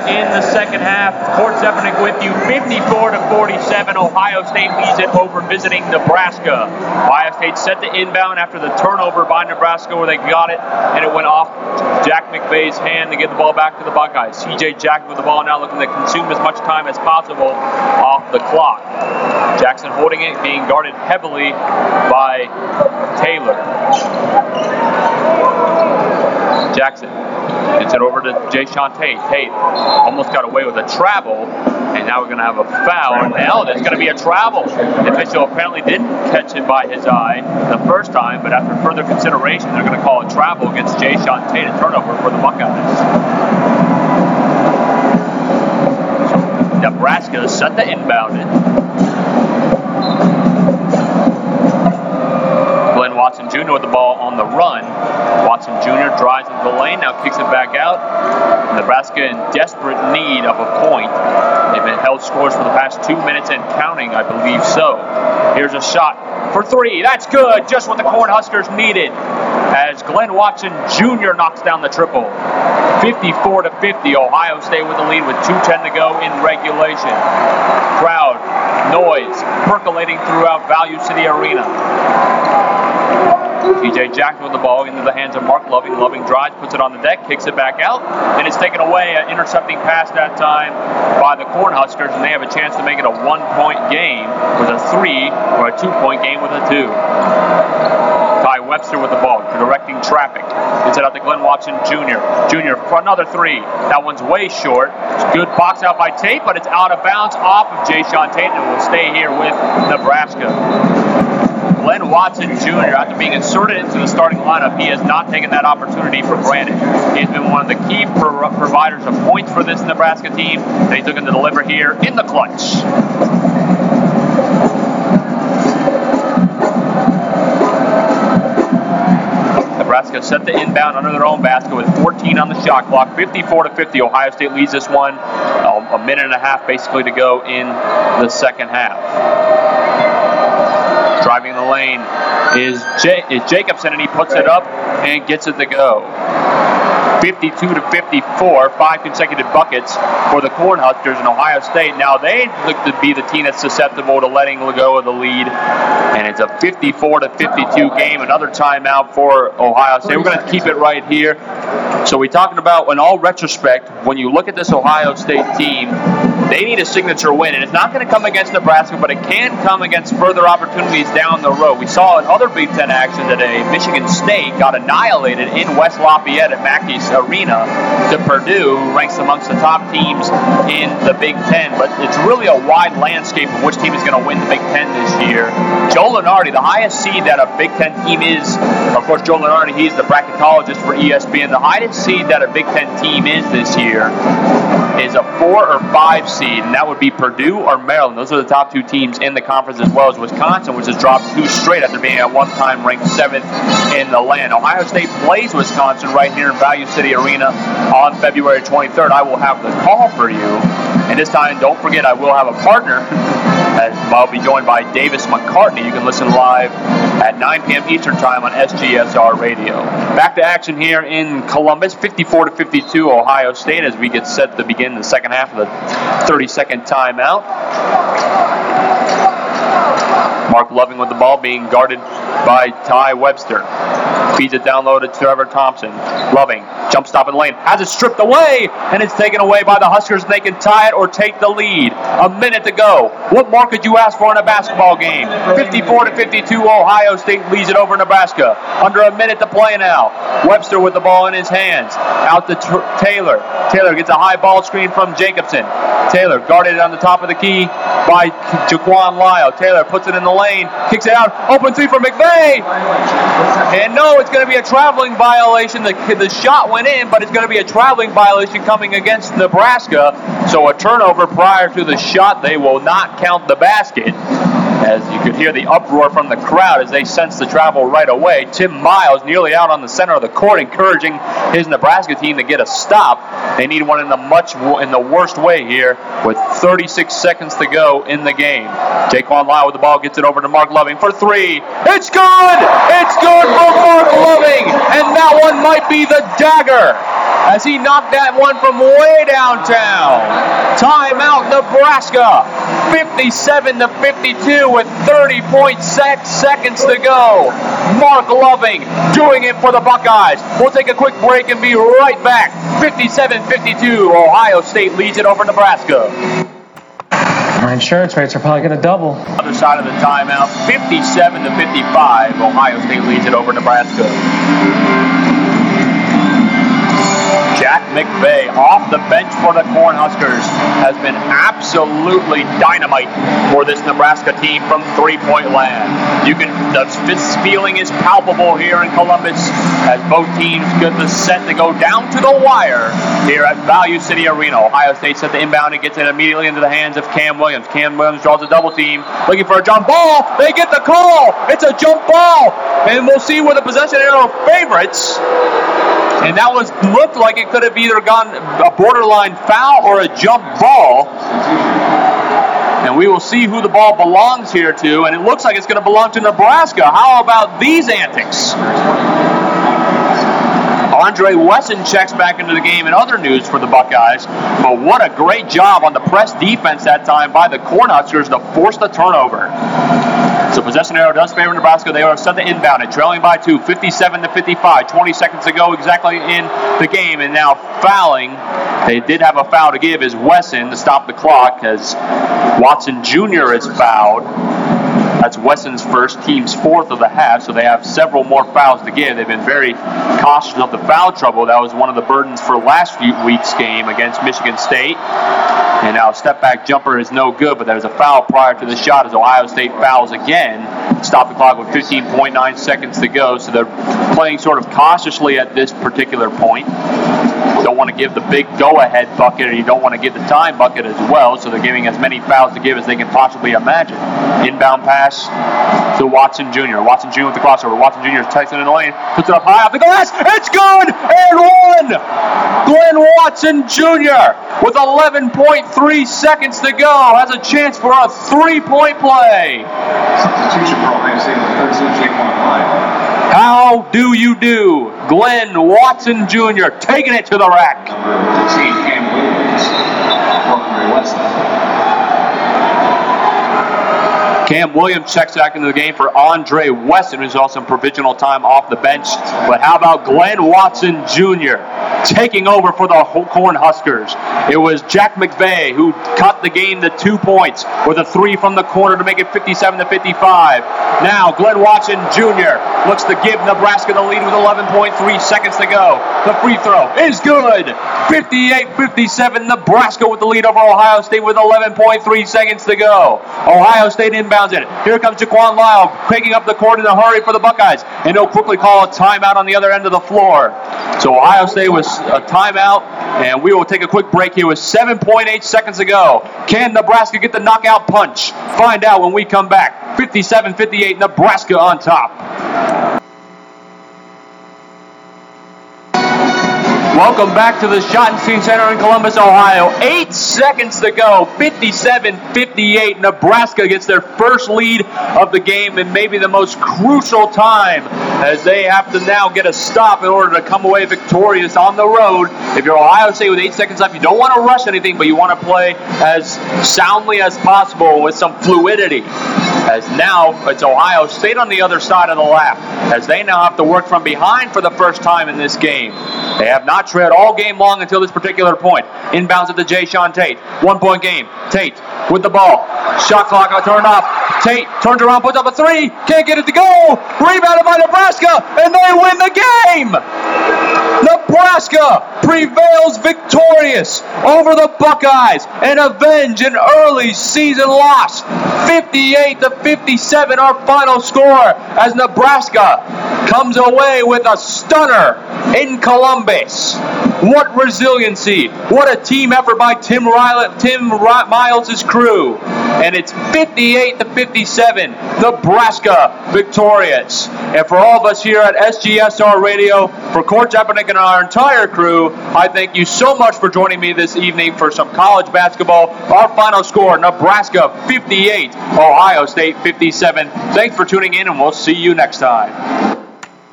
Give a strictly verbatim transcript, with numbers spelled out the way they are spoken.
in the second half. Court Stefanik with you, fifty-four to forty-seven. Ohio State leads it over visiting Nebraska. Ohio State set the inbound after the turnover by Nebraska where they got it, and it went off Jack McVay's hand to get the ball back to the Buckeyes. C J Jackson with the ball now looking to consume as much time as possible off the clock. Jackson holding it, being guarded heavily by Taylor. Jackson gets it over to Jayshawn Tate. Tate almost got away with a travel, and now we're going to have a foul. Now there's going to be a travel. The official apparently didn't catch it by his eye the first time, but after further consideration, they're going to call a travel against Jayshawn Tate, a turnover for the Buckeyes. Nebraska set the inbound in. Glenn Watson Junior with the ball on the run. Watson Junior drives into the lane, now kicks it back out. Nebraska in desperate need of a point. They've been held scores for the past two minutes and counting, I believe so. Here's a shot for three. That's good, just what the Cornhuskers needed. As Glenn Watson Junior knocks down the triple. fifty-four to fifty, Ohio State with the lead with two ten to go in regulation. Crowd, noise, percolating throughout Value City Arena. T J Jackson with the ball into the hands of Mark Loving. Loving drives, puts it on the deck, kicks it back out, and it's taken away, an intercepting pass that time by the Cornhuskers, and they have a chance to make it a one-point game with a three, or a two-point game with a two. Ty Webster with the ball, directing traffic. Gets it out to Glenn Watson Junior Junior for another three. That one's way short. It's a good box out by Tate, but it's out of bounds off of Jayshawn Tate, and will stay here with Nebraska. Glenn Watson Junior, after being inserted into the starting lineup, he has not taken that opportunity for granted. He's been one of the key pro- providers of points for this Nebraska team, and he's looking to deliver here in the clutch. Nebraska set the inbound under their own basket with fourteen on the shot clock. fifty-four to fifty, Ohio State leads this one. A minute and a half basically to go in the second half. Driving the lane is, J- is Jacobson, and he puts it up and gets it to go. fifty-two to fifty-four, five consecutive buckets for the Cornhuskers in Ohio State. Now they look to be the team that's susceptible to letting go of the lead, and it's a fifty-four to fifty-two game. Another timeout for Ohio State. We're going to keep it right here. So we're talking about, in all retrospect, when you look at this Ohio State team, they need a signature win, and it's not going to come against Nebraska, but it can come against further opportunities down the road. We saw in other Big Ten action today, Michigan State got annihilated in West Lafayette at Mackey's Arena to Purdue, who ranks amongst the top teams in the Big Ten. But it's really a wide landscape of which team is going to win the Big Ten this year. Joe Lunardi, the highest seed that a Big Ten team is, of course, Joe Lunardi, he's the bracketologist for E S P N. The highest seed that a Big Ten team is this year is a four or five seed, and that would be Purdue or Maryland. Those are the top two teams in the conference, as well as Wisconsin, which has dropped two straight after being at one time ranked seventh in the land. Ohio State plays Wisconsin right here in Value City Arena on February twenty-third. I will have the call for you, and this time, don't forget, I will have a partner. As I'll be joined by Davis McCartney. You can listen live at nine p.m. Eastern Time on S G S R Radio. Back to action here in Columbus, fifty-four to fifty-two, Ohio State, as we get set to begin the second half of the thirty-second timeout. Mark Loving with the ball, being guarded by Ty Webster. Feeds it down low to Trevor Thompson. Loving, jump stop in the lane, has it stripped away, and it's taken away by the Huskers, and they can tie it or take the lead. A minute to go. What more could you ask for in a basketball game? fifty-four to fifty-two, Ohio State leads it over Nebraska. Under a minute to play now. Webster with the ball in his hands. Out to T- Taylor. Taylor gets a high ball screen from Jacobson. Taylor guarded on the top of the key by Jaquan Lyle. Taylor puts it in the lane, kicks it out, open three for McVay. And no, it's going to be a traveling violation. The, the shot went in, but it's going to be a traveling violation coming against Nebraska. So a turnover prior to the shot. They will not count the basket. As you could hear the uproar from the crowd as they sense the travel right away. Tim Miles nearly out on the center of the court, encouraging his Nebraska team to get a stop. They need one in the much in the worst way here, with thirty-six seconds to go in the game. Jaquan Lyle with the ball, gets it over to Mark Loving for three. It's good! It's good for Mark Loving! And that one might be the dagger, as he knocked that one from way downtown. Timeout, Nebraska. fifty-seven to fifty-two with thirty point six seconds to go. Mark Loving doing it for the Buckeyes. We'll take a quick break and be right back. fifty-seven fifty-two, Ohio State leads it over Nebraska. My insurance rates are probably going to double. Other side of the timeout, fifty-seven to fifty-five, Ohio State leads it over Nebraska. Jack McVay off the bench for the Cornhuskers has been absolutely dynamite for this Nebraska team from three-point land. You can, the this feeling is palpable here in Columbus as both teams get the set to go down to the wire here at Value City Arena. Ohio State set the inbound and gets it immediately into the hands of Cam Williams. Cam Williams draws a double team, looking for a jump ball. They get the call. It's a jump ball, and we'll see where the possession arrow favorites. And that was looked like it could have either gone a borderline foul or a jump ball. And we will see who the ball belongs here to. And it looks like it's going to belong to Nebraska. How about these antics? Andre Wesson checks back into the game in other news for the Buckeyes. But what a great job on the press defense that time by the Cornhuskers to force the turnover. So possession arrow does favor Nebraska. They are set to inbound it, trailing by two, fifty-seven to fifty-five. twenty seconds to go exactly in the game. And now fouling. They did have a foul to give is Wesson to stop the clock as Watson Junior is fouled. That's Wesson's first, team's fourth of the half, so they have several more fouls to give. They've been very cautious of the foul trouble. That was one of the burdens for last week's game against Michigan State. And now a step-back jumper is no good, but there's a foul prior to the shot as Ohio State fouls again. Stop the clock with fifteen point nine seconds to go, so they're playing sort of cautiously at this particular point. Don't want to give the big go-ahead bucket, and you don't want to give the time bucket as well, so they're giving as many fouls to give as they can possibly imagine. Inbound pass to Watson Junior Watson Junior with the crossover. Watson Junior is texting in the lane, puts it up high off the glass. It's good! And one! Glenn Watson Junior with eleven point three seconds to go has a chance for a three-point play. Substitution for Ohio State on the third substitution line. How do you do? Glenn Watson Junior taking it to the rack. Number fifteen, Cam Williams for Andre Wesson. Cam Williams checks back into the game for Andre Wesson, who's also in provisional time off the bench. But how about Glenn Watson Junior taking over for the Cornhuskers? It was Jack McVay who cut the game to two points with a three from the corner to make it fifty-seven to fifty-five. Now Glenn Watson Junior looks to give Nebraska the lead with eleven point three seconds to go. The free throw is good. fifty-eight fifty-seven, Nebraska with the lead over Ohio State with eleven point three seconds to go. Ohio State inbounds it. Here comes Jaquan Lyle picking up the court in a hurry for the Buckeyes. And they'll quickly call a timeout on the other end of the floor. So Ohio State was a timeout, and we will take a quick break here with seven point eight seconds to go. Can Nebraska get the knockout punch? Find out when we come back. fifty-seven fifty-eight, Nebraska on top. Welcome back to the Schottenstein Center in Columbus, Ohio. Eight seconds to go. fifty-seven fifty-eight. Nebraska gets their first lead of the game and maybe the most crucial time as they have to now get a stop in order to come away victorious on the road. If you're Ohio State with eight seconds left, you don't want to rush anything, but you want to play as soundly as possible with some fluidity. As now it's Ohio State on the other side of the lap, as they now have to work from behind for the first time in this game. They have not trailed all game long until this particular point. Inbounds it to Jayshawn Tate. One-point game. Tate with the ball. Shot clock turned off. Tate turns around, puts up a three. Can't get it to go. Rebounded by Nebraska, and they win the game. Nebraska prevails victorious over the Buckeyes and avenge an early season loss. fifty-eight to fifty-seven, our final score, as Nebraska comes away with a stunner in Columbus. What resiliency! What a team effort by Tim Riley, Tim Miles' crew. And it's fifty-eight to fifty-seven, Nebraska victorious. And for all of us here at S G S R Radio, for Coach Epenick and our entire crew, I thank you so much for joining me this evening for some college basketball. Our final score, Nebraska fifty-eight, Ohio State fifty-seven. Thanks for tuning in, and we'll see you next time.